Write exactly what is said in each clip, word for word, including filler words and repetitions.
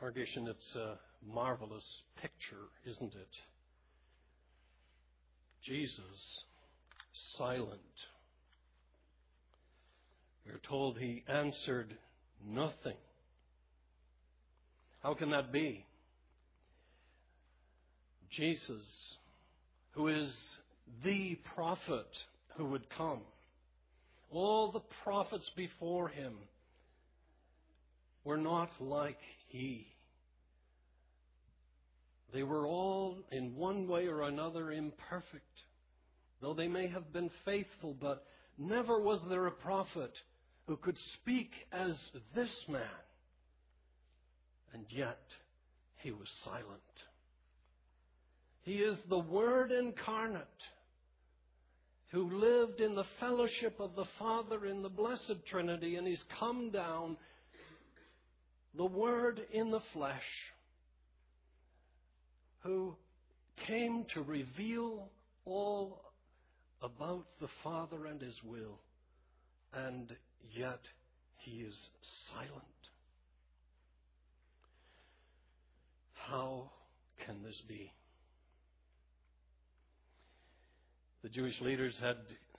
Congregation, it's a marvelous picture, isn't it? Jesus, silent. We're told he answered nothing. How can that be? Jesus, who is the prophet who would come. All the prophets before him were not like he. They were all, in one way or another, imperfect. Though they may have been faithful, but never was there a prophet who could speak as this man. And yet, he was silent. He is the Word incarnate, who lived in the fellowship of the Father in the blessed Trinity, and he's come down, the Word in the flesh, who came to reveal all about the Father and his will, and yet he is silent. How can this be? The Jewish leaders had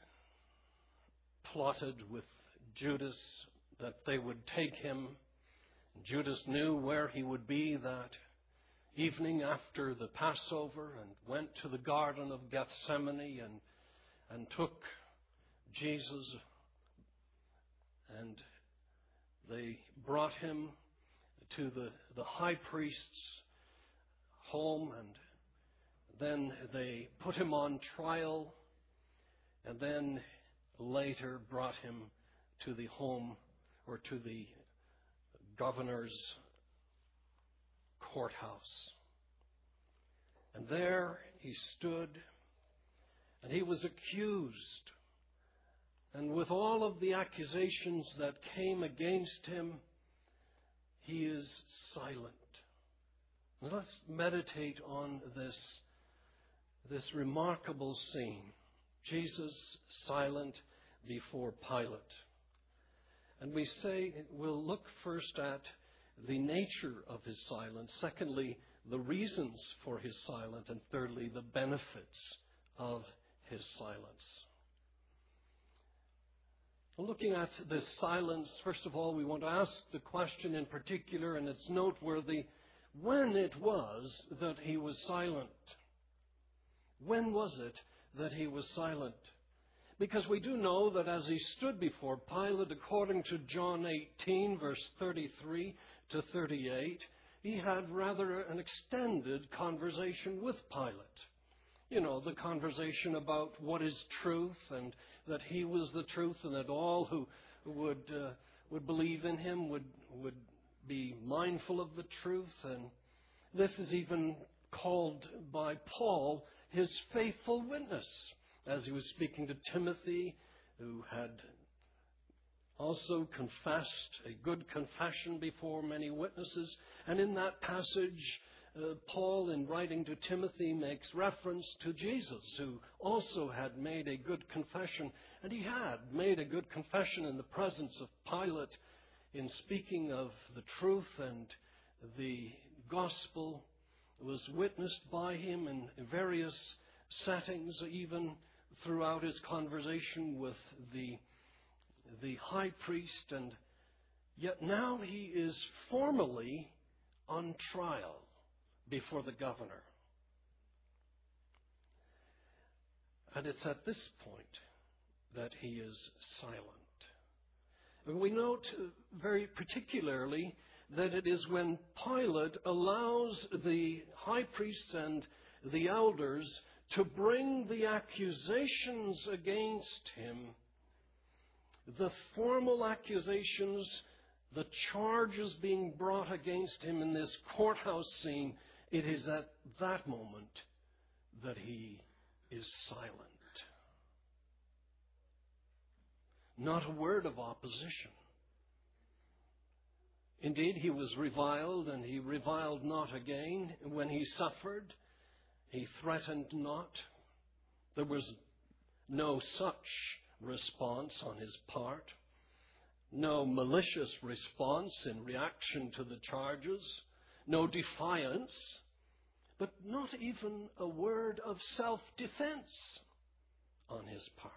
plotted with Judas that they would take him. Judas knew where he would be that evening after the Passover and went to the Garden of Gethsemane and, and took Jesus, and they brought him to the, the high priest's home, and then they put him on trial, and then later brought him to the home or to the governor's courthouse. And there he stood, and he was accused. And with all of the accusations that came against him, he is silent. Let's meditate on this, this remarkable scene. Jesus silent before Pilate. And we say, we'll look first at the nature of his silence. Secondly, the reasons for his silence. And thirdly, the benefits of his silence. Looking at this silence, first of all, we want to ask the question in particular, and it's noteworthy, when it was that he was silent. When was it that he was silent? Because we do know that as he stood before Pilate, according to John eighteen, verse thirty-three to thirty-eight, he had rather an extended conversation with Pilate. You know, the conversation about what is truth, and that he was the truth, and that all who would uh, would believe in him would would be mindful of the truth. And this is even called by Paul his faithful witness, as he was speaking to Timothy, who had also confessed a good confession before many witnesses. And in that passage, uh, Paul, in writing to Timothy, makes reference to Jesus, who also had made a good confession. And he had made a good confession in the presence of Pilate in speaking of the truth, and the gospel was witnessed by him in various settings, even throughout his conversation with the, the high priest. And yet now he is formally on trial before the governor. And it's at this point that he is silent. And we note very particularly that it is when Pilate allows the high priests and the elders to bring the accusations against him, the formal accusations, the charges being brought against him in this courthouse scene, it is at that moment that he is silent. Not a word of opposition. Indeed, he was reviled, and he reviled not again. When he suffered, he threatened not. There was no such response on his part, no malicious response in reaction to the charges. no defiance, but not even a word of self-defense on his part.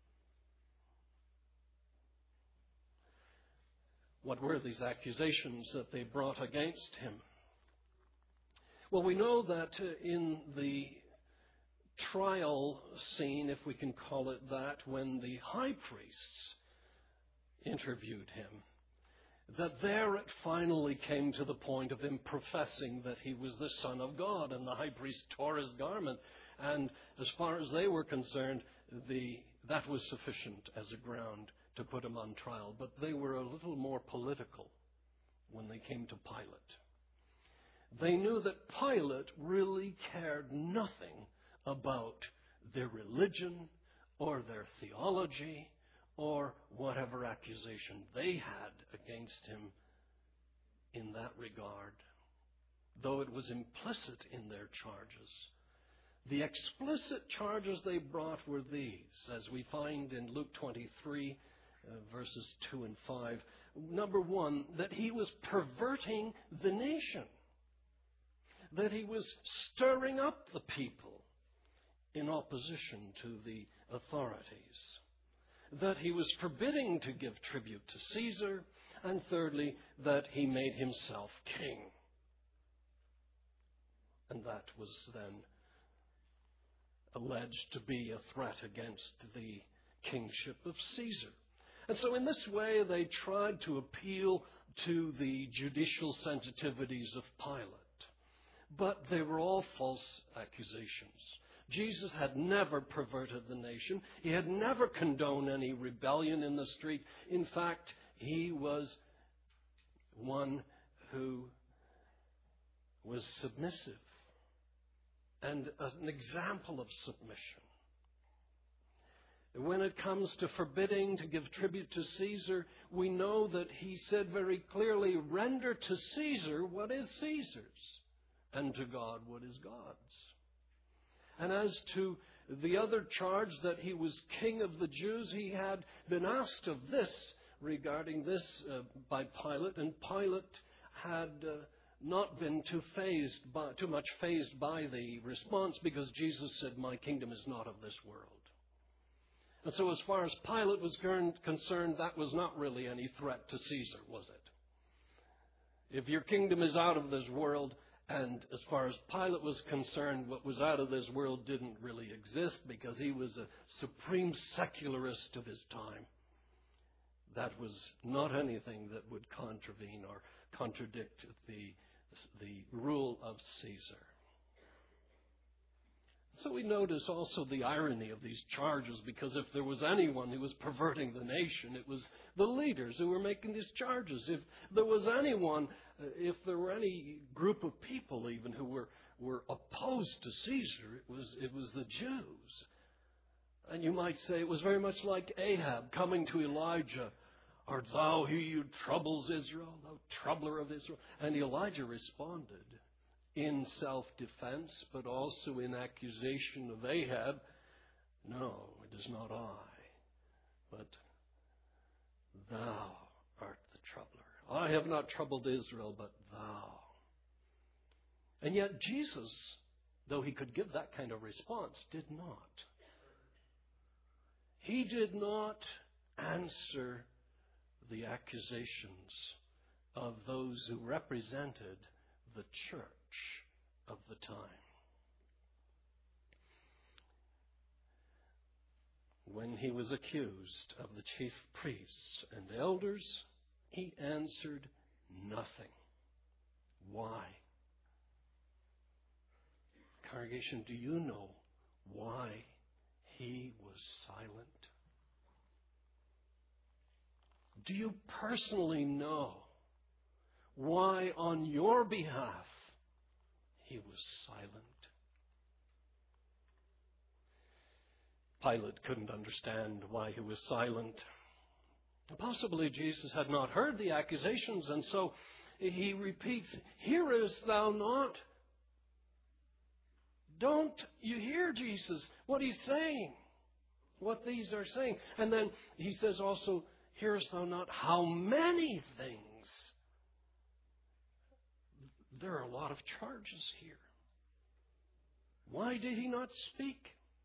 What were these accusations that they brought against him? Well, we know that in the trial scene, if we can call it that, when the high priests interviewed him, that there it finally came to the point of him professing that he was the Son of God, and the high priest tore his garment. And as far as they were concerned, the, that was sufficient as a ground to put him on trial. But they were a little more political when they came to Pilate. They knew that Pilate really cared nothing about their religion or their theology or whatever accusation they had against him in that regard, though it was implicit in their charges. The explicit charges they brought were these, as we find in Luke twenty-three, uh, verses two and five. Number one, that he was perverting the nation, that he was stirring up the people in opposition to the authorities, that he was forbidding to give tribute to Caesar, and thirdly, that he made himself king. And that was then alleged to be a threat against the kingship of Caesar. And so in this way, they tried to appeal to the judicial sensitivities of Pilate. But they were all false accusations. Jesus had never perverted the nation. He had never condoned any rebellion in the street. In fact, he was one who was submissive and an example of submission. When it comes to forbidding to give tribute to Caesar, we know that he said very clearly, render to Caesar what is Caesar's, and to God what is God's. And as to the other charge that he was king of the Jews, he had been asked of this, regarding this uh, by Pilate, and Pilate had uh, not been too fazed by, too much fazed by the response, because Jesus said, my kingdom is not of this world. And so as far as Pilate was concerned, that was not really any threat to Caesar, was it? If your kingdom is out of this world, and as far as Pilate was concerned, what was out of this world didn't really exist, because he was a supreme secularist of his time. That was not anything that would contravene or contradict the, the rule of Caesar. So we notice also the irony of these charges, because if there was anyone who was perverting the nation, it was the leaders who were making these charges. If there was anyone, if there were any group of people even who were, were opposed to Caesar, it was, it was the Jews. And you might say it was very much like Ahab coming to Elijah, art thou he who troubles Israel, thou troubler of Israel? And Elijah responded in self-defense, but also in accusation of Ahab, no, it is not I, but thou art the troubler. I have not troubled Israel, but thou. And yet Jesus, though he could give that kind of response, did not. He did not answer the accusations of those who represented the church of the time. When he was accused of the chief priests and elders, he answered nothing. Why? Congregation, do you know why he was silent? Do you personally know why on your behalf he was silent? Pilate couldn't understand why he was silent. Possibly Jesus had not heard the accusations, and so he repeats, hearest thou not? Don't you hear Jesus, what he's saying, what these are saying? And then he says also, hearest thou not how many things there are a lot of charges here. Why did he not speak?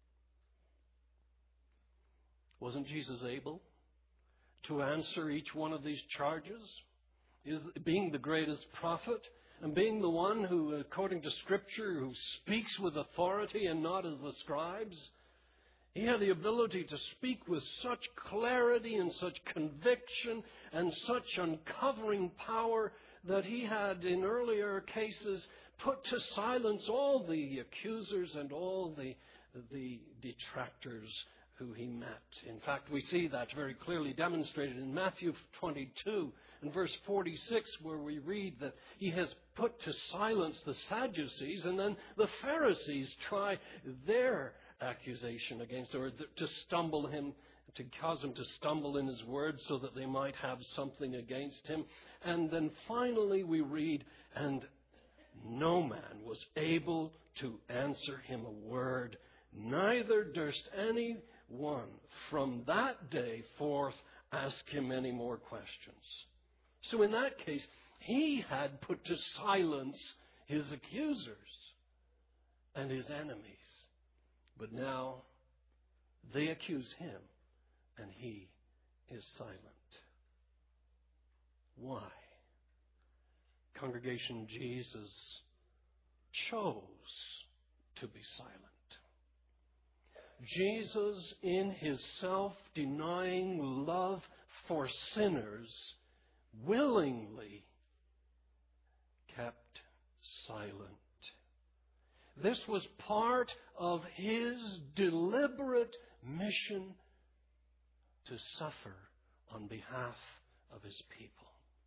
Wasn't Jesus able to answer each one of these charges? Is being the greatest prophet and being the one who, according to Scripture, who speaks with authority and not as the scribes. He had the ability to speak with such clarity and such conviction and such uncovering power that he had, in earlier cases, put to silence all the accusers and all the, the detractors who he met. In fact, we see that very clearly demonstrated in Matthew twenty-two and verse forty-six, where we read that he has put to silence the Sadducees, and then the Pharisees try their accusation against, or to stumble him, to cause him to stumble in his words so that they might have something against him. And then finally we read, and no man was able to answer him a word, neither durst any one from that day forth ask him any more questions. So in that case, he had put to silence his accusers and his enemies. But now they accuse him and he is silent. Why? Congregation, Jesus chose to be silent. Jesus, in his self-denying love for sinners, willingly kept silent. This was part of his deliberate mission to suffer on behalf of his people.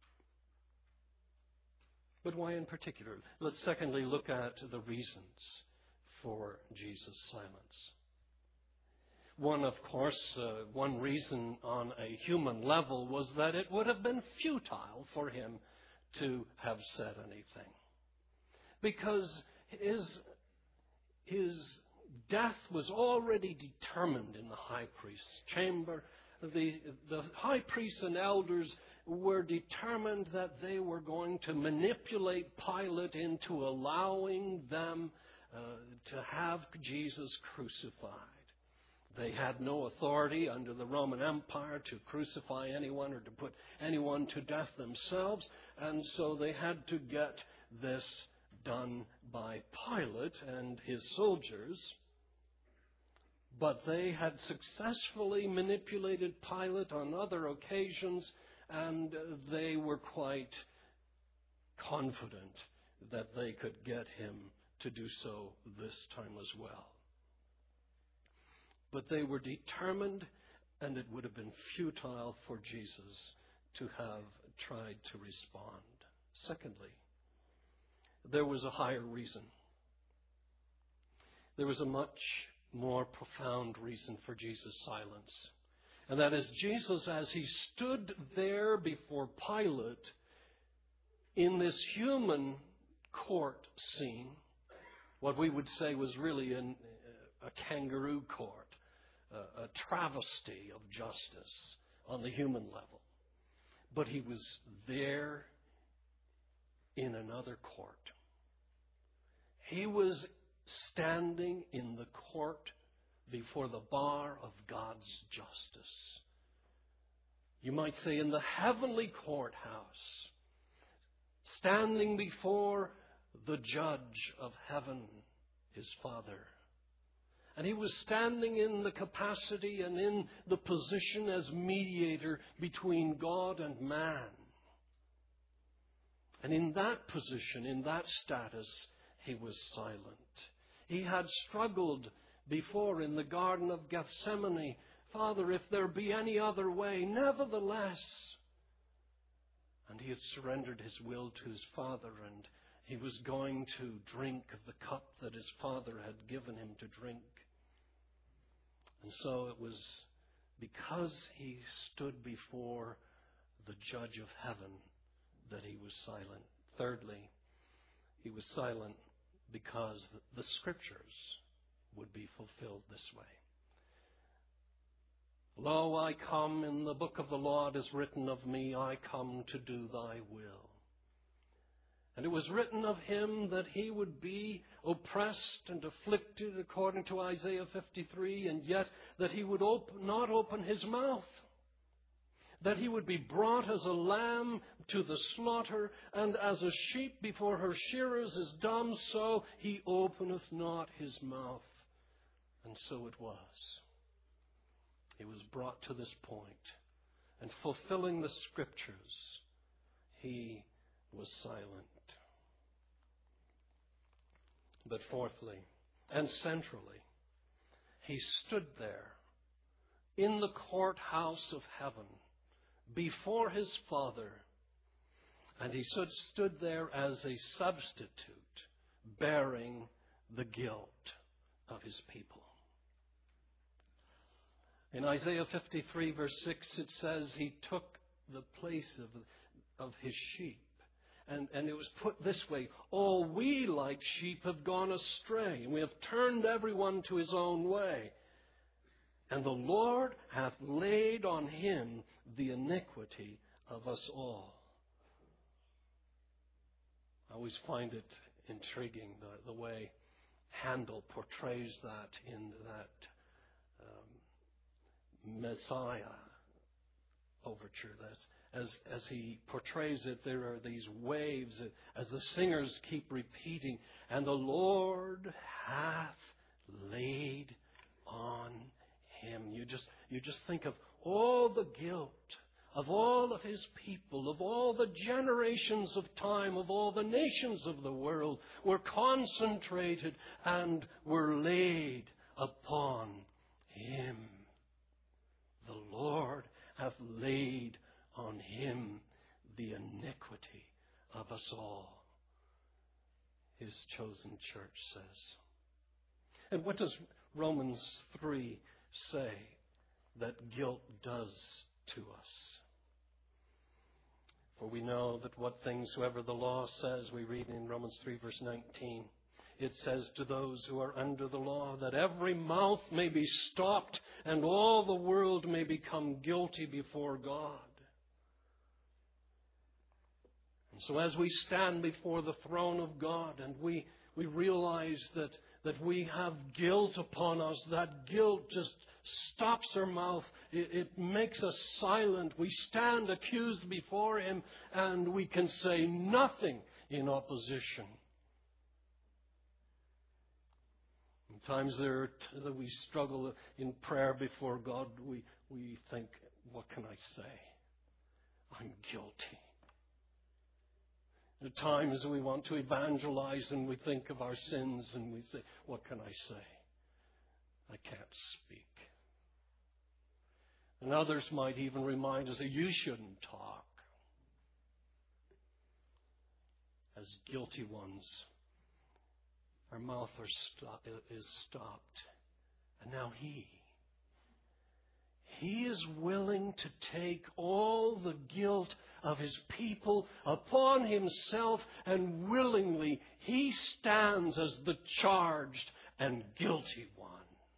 But why in particular? Let's secondly look at the reasons for Jesus' silence. One, of course, uh, one reason on a human level was that it would have been futile for him to have said anything. Because his, his death was already determined in the high priest's chamber. The, the high priests and elders were determined that they were going to manipulate Pilate into allowing them uh, to have Jesus crucified. They had no authority under the Roman Empire to crucify anyone or to put anyone to death themselves, and so they had to get this done by Pilate and his soldiers. But they had successfully manipulated Pilate on other occasions, and they were quite confident that they could get him to do so this time as well. But they were determined, and it would have been futile for Jesus to have tried to respond. Secondly, there was a higher reason. There was a much more profound reason for Jesus' silence. And that is Jesus, as he stood there before Pilate in this human court scene, what we would say was really an, a kangaroo court, a, a travesty of justice on the human level. But he was there in another court. He was standing in the court before the bar of God's justice. You might say in the heavenly courthouse, standing before the judge of heaven, his Father. And he was standing in the capacity and in the position as mediator between God and man. And in that position, in that status, he was silent. He had struggled before in the Garden of Gethsemane. Father, if there be any other way, nevertheless. And he had surrendered his will to his Father, and he was going to drink of the cup that his Father had given him to drink. And so it was because he stood before the judge of heaven that he was silent. Thirdly, he was silent because the Scriptures would be fulfilled this way. Lo, I come, in the book of the law it is written of me, I come to do thy will. And it was written of him that he would be oppressed and afflicted, according to Isaiah fifty-three, and yet that he would op- not open his mouth. That he would be brought as a lamb to the slaughter, and as a sheep before her shearers is dumb, so he openeth not his mouth. And so it was. He was brought to this point, and fulfilling the Scriptures, he was silent. But fourthly, and centrally, he stood there in the courthouse of heaven before his Father, and he stood, stood there as a substitute, bearing the guilt of his people. In Isaiah fifty-three, verse six, it says he took the place of, of his sheep. And, and it was put this way: all we like sheep have gone astray, and we have turned everyone to his own way. And the Lord hath laid on him the iniquity of us all. I always find it intriguing the, the way Handel portrays that in that um, Messiah overture. That's, as, as he portrays it, there are these waves as the singers keep repeating, and the Lord hath laid on him. You just, you just think of all the guilt of all of his people, of all the generations of time, of all the nations of the world, were concentrated and were laid upon him. The Lord hath laid on him the iniquity of us all, his chosen church says. And what does Romans three say that guilt does to us? For we know that what things soever the law says, we read in Romans three, verse nineteen, it says to those who are under the law that every mouth may be stopped and all the world may become guilty before God. And so as we stand before the throne of God and we, we realize that, that we have guilt upon us, that guilt just stops our mouth. It, it makes us silent. We stand accused before him and we can say nothing in opposition. Sometimes there are t- that we struggle in prayer before God. We, we think, what can I say? I'm guilty. There are times we want to evangelize and we think of our sins and we say, what can I say? I can't speak. And others might even remind us that you shouldn't talk. As guilty ones, our mouth are stop, is stopped. And now He, He is willing to take all the guilt of His people upon Himself, and willingly He stands as the charged and guilty one.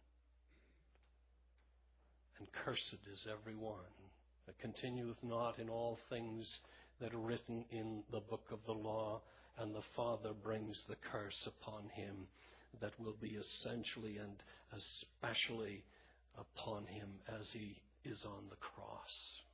And cursed is every one that continueth not in all things that are written in the book of the law, and the Father brings the curse upon him that will be essentially and especially upon him as he is on the cross.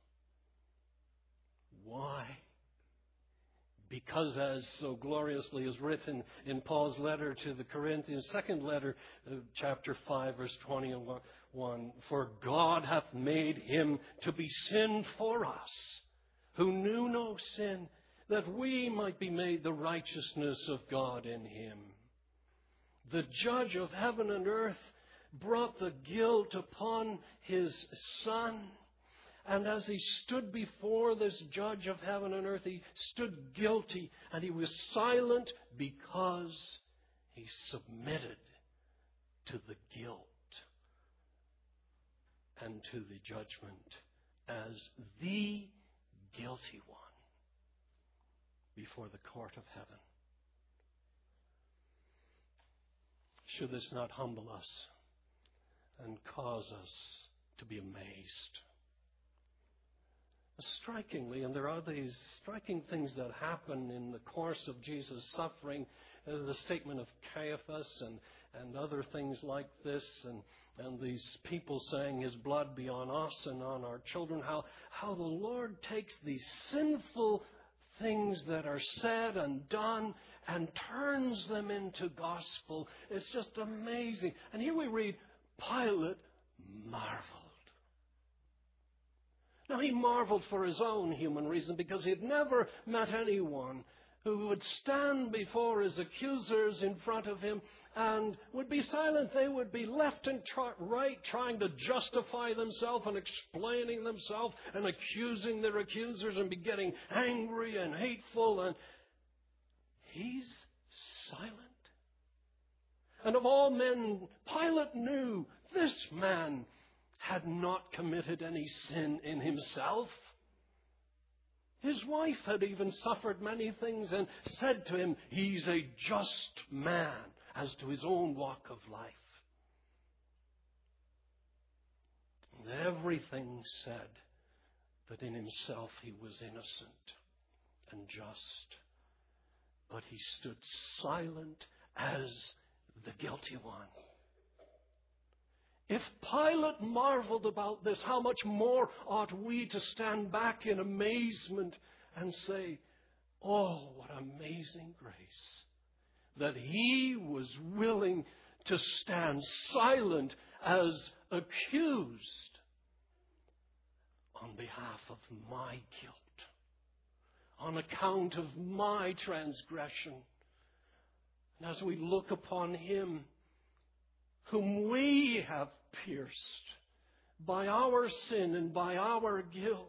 Why? Because, as so gloriously is written in Paul's letter to the Corinthians, second letter, uh, chapter five, verse twenty-one, for God hath made him to be sin for us, who knew no sin, that we might be made the righteousness of God in him. The judge of heaven and earth brought the guilt upon his Son. And as he stood before this judge of heaven and earth, he stood guilty, and he was silent because he submitted to the guilt and to the judgment as the guilty one before the court of heaven. Should this not humble us and cause us to be amazed? Strikingly, and there are these striking things that happen in the course of Jesus' suffering, uh, the statement of Caiaphas and, and other things like this, and, and these people saying his blood be on us and on our children, how, how the Lord takes these sinful things that are said and done and turns them into gospel. It's just amazing. And here we read, Pilate marveled. Now, he marveled for his own human reason because he had never met anyone who would stand before his accusers in front of him and would be silent. They would be left and try, right trying to justify themselves and explaining themselves and accusing their accusers and be getting angry and hateful. And he's silent. And of all men, Pilate knew this man had not committed any sin in himself. His wife had even suffered many things and said to him, he's a just man as to his own walk of life. And everything said that in himself he was innocent and just. But he stood silent as the guilty one. If Pilate marveled about this, how much more ought we to stand back in amazement and say, oh, what amazing grace that he was willing to stand silent as accused on behalf of my guilt, on account of my transgression. And as we look upon him, whom we have pierced by our sin and by our guilt,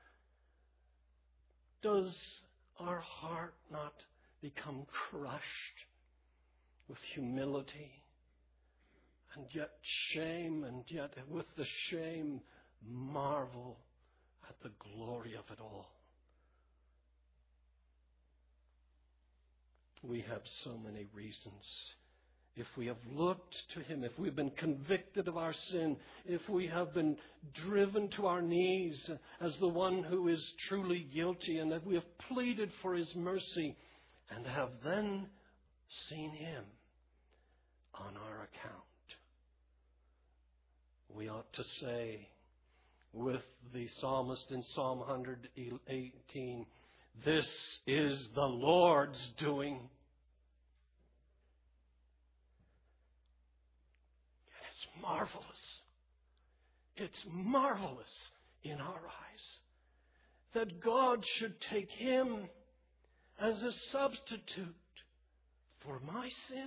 does our heart not become crushed with humility and yet shame, and yet with the shame marvel at the glory of it all? We have so many reasons. If we have looked to him, if we've been convicted of our sin, if we have been driven to our knees as the one who is truly guilty, and that we have pleaded for his mercy and have then seen him on our account, we ought to say with the psalmist in Psalm one eighteen, this is the Lord's doing. Marvelous. It's marvelous in our eyes that God should take him as a substitute for my sin.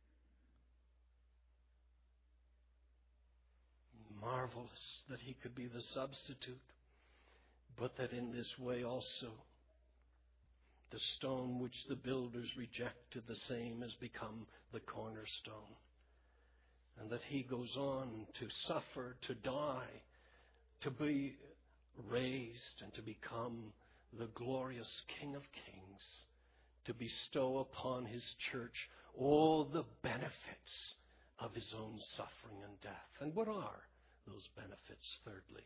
Marvelous that he could be the substitute, but that in this way also the stone which the builders rejected, the same has become the cornerstone. And that he goes on to suffer, to die, to be raised, and to become the glorious King of Kings, to bestow upon his church all the benefits of his own suffering and death. And what are those benefits, thirdly?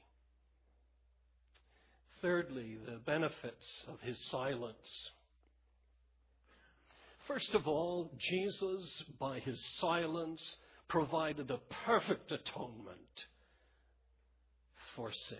Thirdly, the benefits of his silence. First of all, Jesus, by his silence, provided a perfect atonement for sin.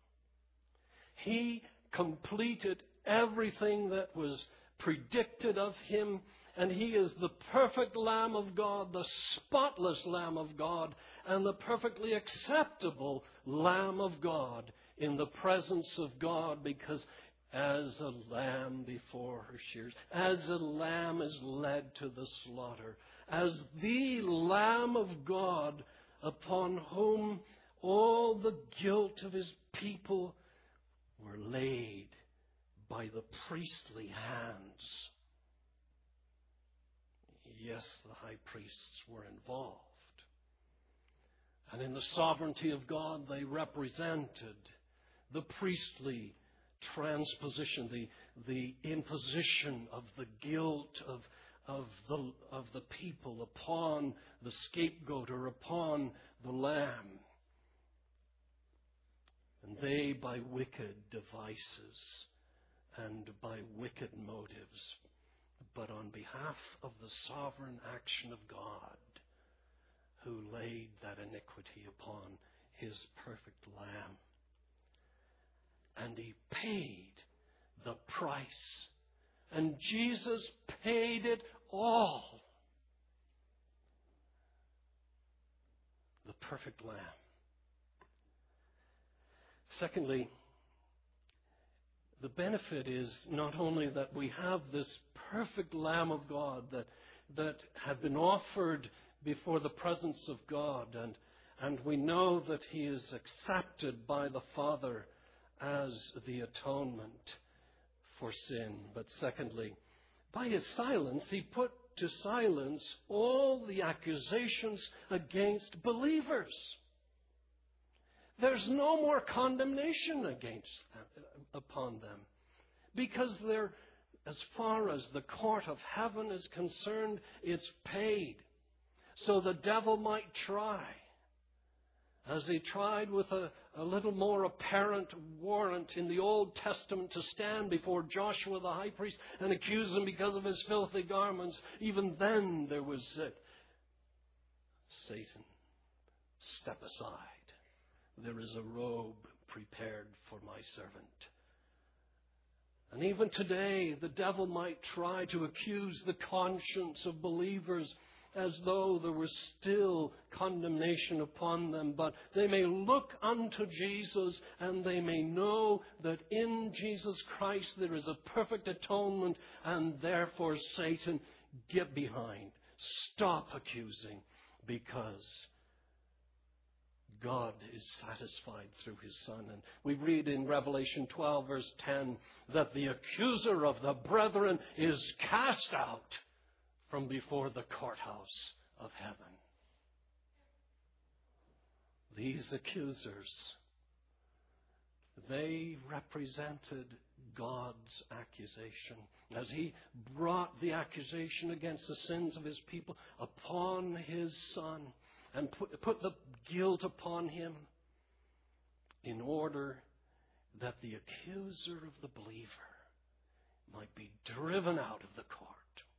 He completed everything that was predicted of him, and he is the perfect Lamb of God, the spotless Lamb of God, and the perfectly acceptable Lamb of God in the presence of God, because as a lamb before her shears, as a lamb is led to the slaughter, as the Lamb of God upon whom all the guilt of his people were laid by the priestly hands. Yes, the high priests were involved. And in the sovereignty of God, they represented the priestly transposition, the, the imposition of the guilt of Of the, of the people upon the scapegoat or upon the lamb. and they by wicked devices and by wicked motives, but on behalf of the sovereign action of God, who laid that iniquity upon his perfect Lamb. And he paid the price. And Jesus paid it all. The perfect Lamb. Secondly, the benefit is not only that we have this perfect Lamb of God that, that had been offered before the presence of God, and, and we know that he is accepted by the Father as the atonement for sin. But secondly, by his silence, he put to silence all the accusations against believers. There's no more condemnation against them, upon them, because they're, as far as the court of heaven is concerned, it's paid. So the devil might try, as he tried with a, a little more apparent warrant in the Old Testament, to stand before Joshua the high priest and accuse him because of his filthy garments. Even then there was it. Satan, step aside. There is a robe prepared for my servant. And even today, the devil might try to accuse the conscience of believers as though there was still condemnation upon them. But they may look unto Jesus, and they may know that in Jesus Christ there is a perfect atonement, and therefore, Satan, get behind. Stop accusing, because God is satisfied through his Son. And we read in Revelation twelve, verse ten, that the accuser of the brethren is cast out from before the courthouse of heaven. These accusers, they represented God's accusation as he brought the accusation against the sins of his people upon his Son, and put, put the guilt upon him, in order that the accuser of the believer might be driven out of the court.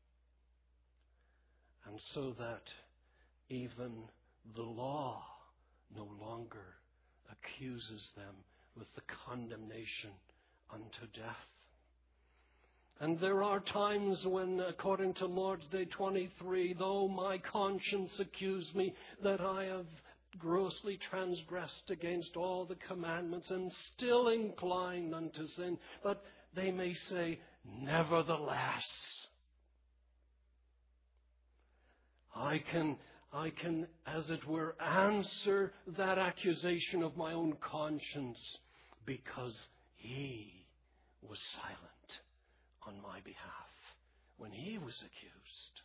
And so that even the law no longer accuses them with the condemnation unto death. And there are times when, according to Lord's Day twenty-three, though my conscience accuse me that I have grossly transgressed against all the commandments and still inclined unto sin, but they may say, nevertheless, I can, I can, as it were, answer that accusation of my own conscience, because he was silent on my behalf when he was accused.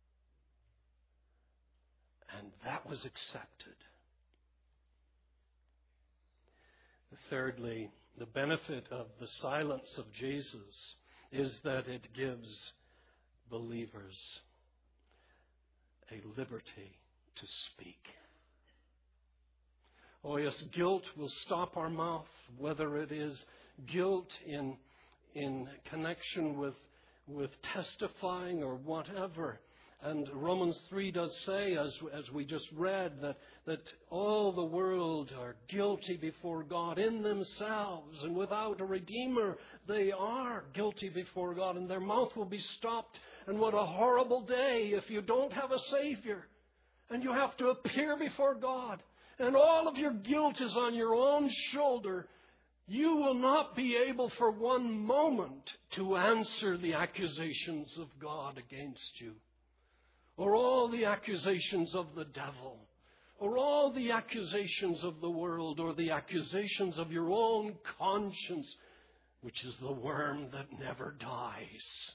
And that was accepted. Thirdly, the benefit of the silence of Jesus is that it gives believers a liberty to speak. Oh yes, guilt will stop our mouth, whether it is guilt in in connection with with testifying or whatever. And Romans three does say, as as we just read, that, that all the world are guilty before God in themselves, and without a Redeemer, they are guilty before God, and their mouth will be stopped. And what a horrible day if you don't have a Savior, and you have to appear before God, and all of your guilt is on your own shoulder. You will not be able for one moment to answer the accusations of God against you, or all the accusations of the devil, or all the accusations of the world, or the accusations of your own conscience, which is the worm that never dies.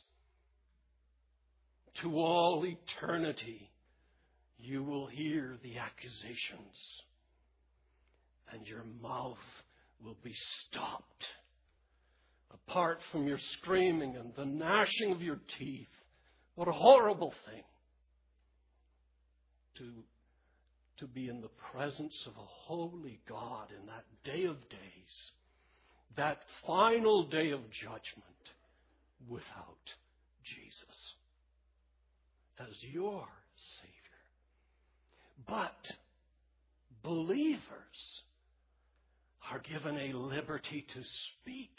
To all eternity, you will hear the accusations, and your mouth will be stopped. Apart from your screaming and the gnashing of your teeth. What a horrible thing to, to be in the presence of a holy God in that day of days, that final day of judgment, without Jesus as your Savior. But believers are given a liberty to speak.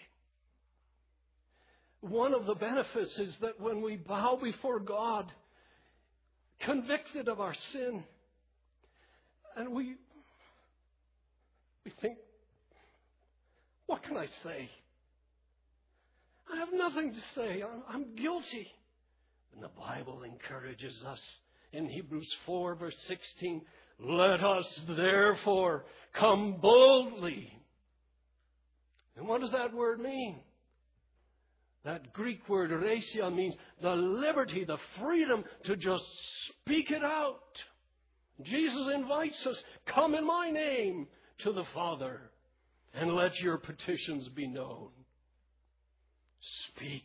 One of the benefits is that when we bow before God, convicted of our sin, and we, we think, what can I say? I have nothing to say. I'm, I'm guilty. And the Bible encourages us in Hebrews four, verse sixteen, let us therefore come boldly. And what does that word mean? That Greek word, reisia, means the liberty, the freedom to just speak it out. Jesus invites us, come in my name to the Father, and let your petitions be known. Speak.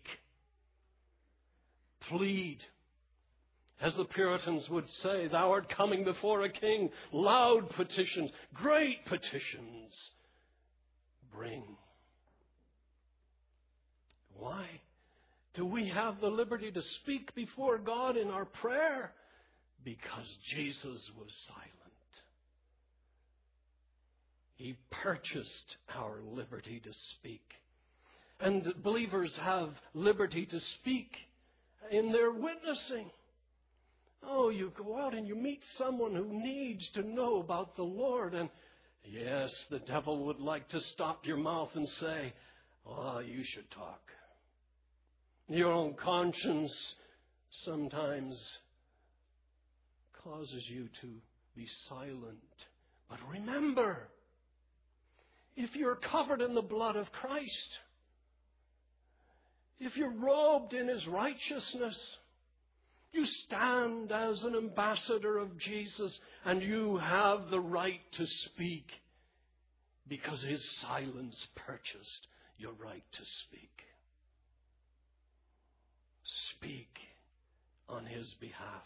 Plead. As the Puritans would say, thou art coming before a king. Loud petitions, great petitions, bring. Why do we have the liberty to speak before God in our prayer? Because Jesus was silent. He purchased our liberty to speak. And believers have liberty to speak in their witnessing. Oh, you go out and you meet someone who needs to know about the Lord. And yes, the devil would like to stop your mouth and say, oh, you should talk. Your own conscience sometimes causes you to be silent. But remember, if you're covered in the blood of Christ, if you're robed in His righteousness, you stand as an ambassador of Jesus, and you have the right to speak because His silence purchased your right to speak. Speak on His behalf.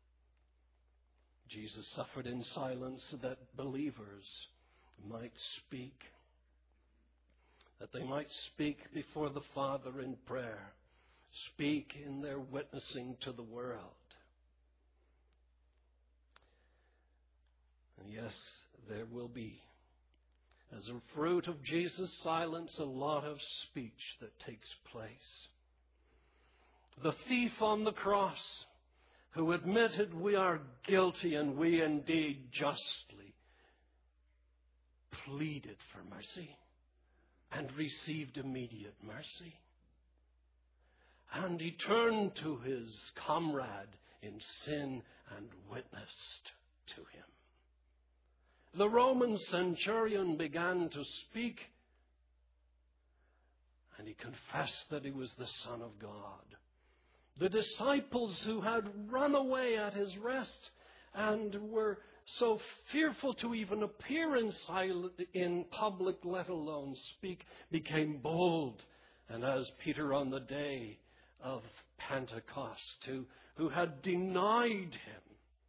Jesus suffered in silence so that believers might speak, that they might speak before the Father in prayer, speak in their witnessing to the world. And yes, there will be, as a fruit of Jesus' silence, a lot of speech that takes place. The thief on the cross, who admitted we are guilty and we indeed justly pleaded for mercy and received immediate mercy. And he turned to his comrade in sin and witnessed to him. The Roman centurion began to speak, and he confessed that he was the Son of God. The disciples who had run away at his rest and were so fearful to even appear in silent, in public, let alone speak, became bold. And as Peter on the day of Pentecost, who, who had denied him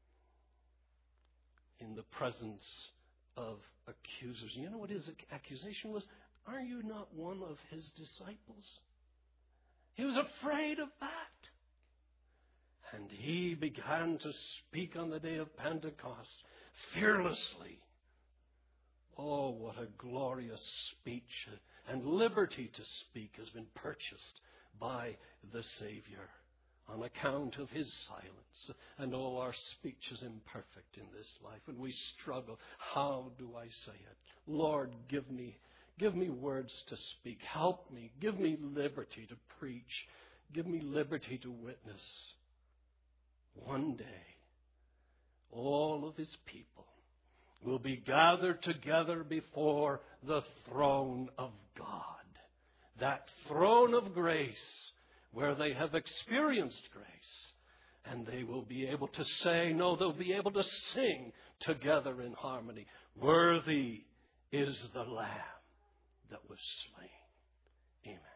in the presence of accusers. You know what his accusation was? Are you not one of his disciples? He was afraid of that. And he began to speak on the day of Pentecost fearlessly. Oh, what a glorious speech, and liberty to speak has been purchased by the Savior on account of his silence. And oh, our speech is imperfect in this life, and we struggle. How do I say it? Lord, give me, give me words to speak. Help me. Give me liberty to preach. Give me liberty to witness. One day, all of his people will be gathered together before the throne of God. That throne of grace where they have experienced grace. And they will be able to say, no, they'll be able to sing together in harmony. Worthy is the Lamb that was slain. Amen.